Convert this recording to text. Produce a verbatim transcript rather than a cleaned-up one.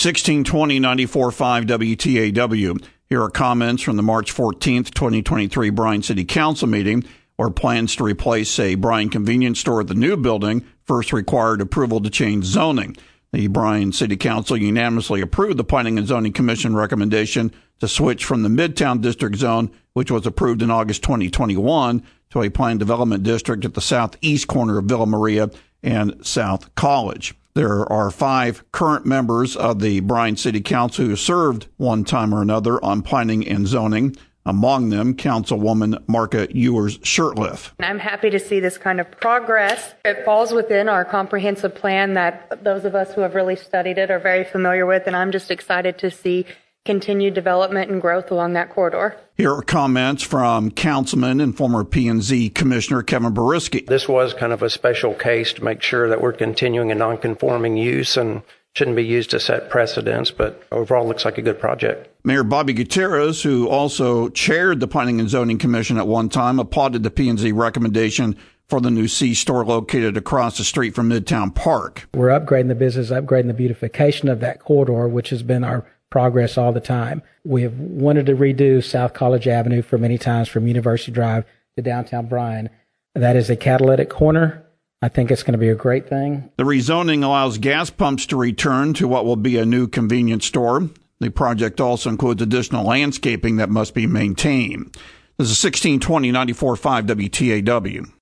sixteen twenty ninety-four point five W T A W. Here are comments from the March fourteenth, twenty twenty-three Bryan City Council meeting, where plans to replace a Bryan convenience store at the new building first required approval to change zoning. The Bryan City Council unanimously approved the Planning and Zoning Commission recommendation to switch from the Midtown District Zone, which was approved in August twenty twenty-one, to a planned development district at the southeast corner of Villa Maria and South College. There are five current members of the Bryan City Council who served one time or another on planning and zoning. Among them, Councilwoman Marka Ewers-Shurtleff. I'm happy to see this kind of progress. It falls within our comprehensive plan that those of us who have really studied it are very familiar with, and I'm just excited to see continued development and growth along that corridor. Here are comments from Councilman and former P and Z Commissioner Kevin Boriski. This was kind of a special case to make sure that we're continuing a non-conforming use and shouldn't be used to set precedents, but overall looks like a good project. Mayor Bobby Gutierrez, who also chaired the Planning and Zoning Commission at one time, applauded the P and Z recommendation for the new C-store located across the street from Midtown Park. We're upgrading the business, upgrading the beautification of that corridor, which has been our progress all the time. We have wanted to redo South College Avenue for many times from University Drive to downtown Bryan. That is a catalytic corner. I think it's going to be a great thing. The rezoning allows gas pumps to return to what will be a new convenience store. The project also includes additional landscaping that must be maintained. This is sixteen twenty ninety-four point five W T A W.